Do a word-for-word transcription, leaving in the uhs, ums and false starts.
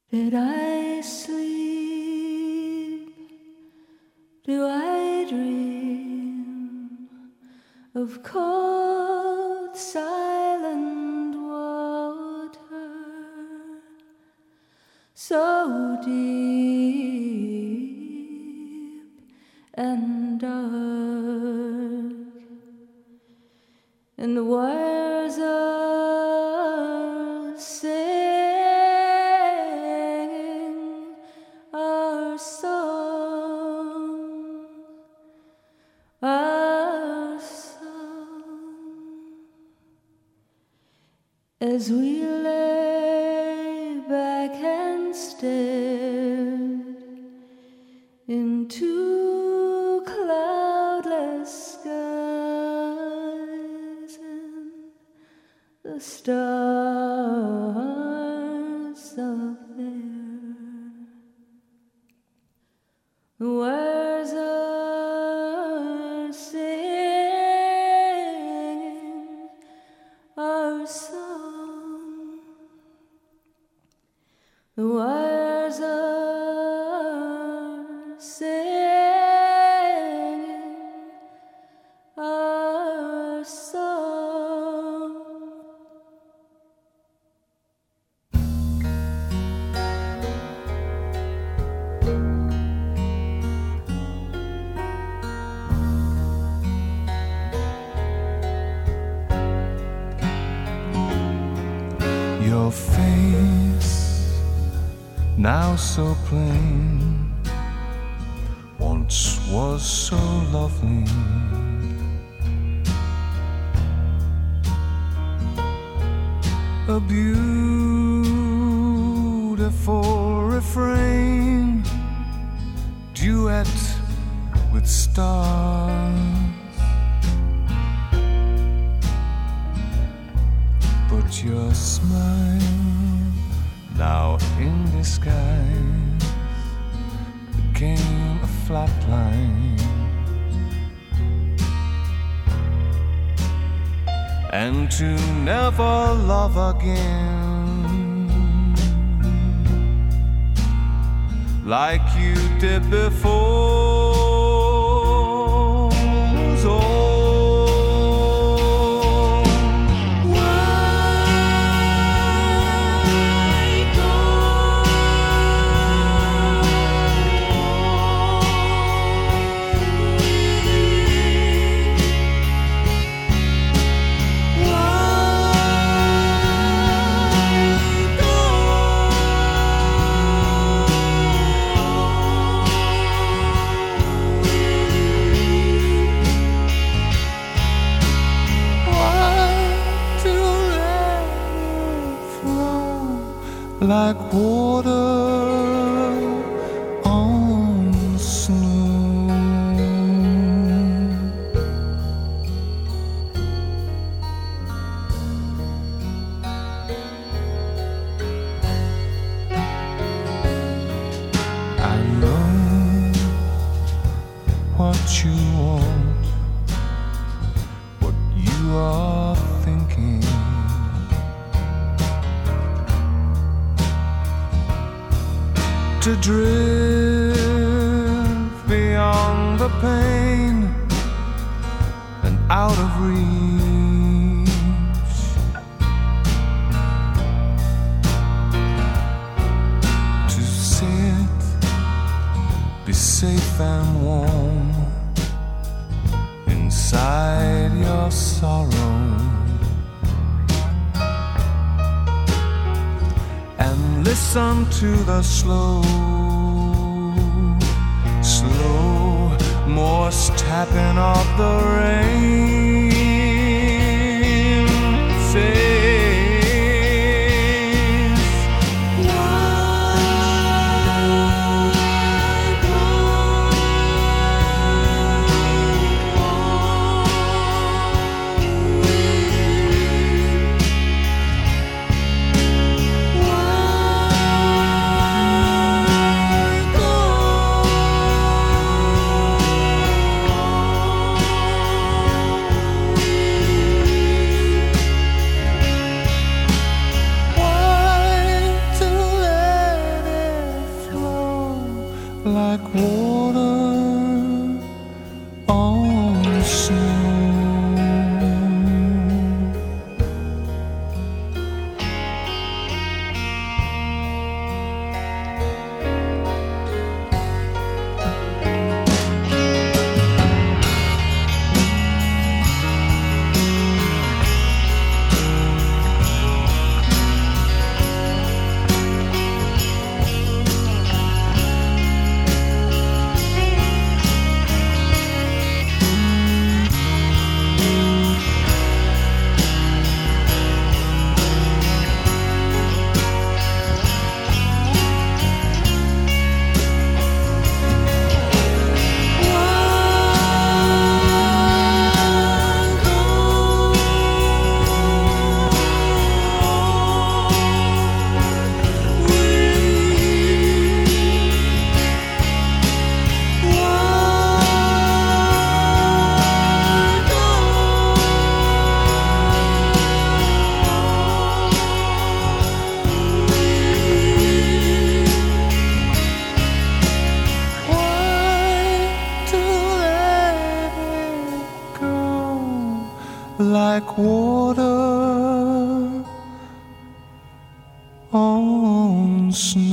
Did I sleep? Do I dream of cold, silent water, so deep and dark, and the wires are singing our song, our song, as we lay back and stared into cloudless skies, and the stars up there, the wires are singing our song, the wires are singing our song. Your face, now so plain, once was so lovely. A beautiful refrain, duet with stars. But your smile, now in disguise, became a flat line, and to never love again like you did before was all. Like water on snow, I know what you want, what you are thinking. To drift beyond the pain and out of reach, to sit, be safe and warm inside your sorrow, and listen to the slow, slow Morse tapping of the rain. Says, why go like water on snow. Like water on snow.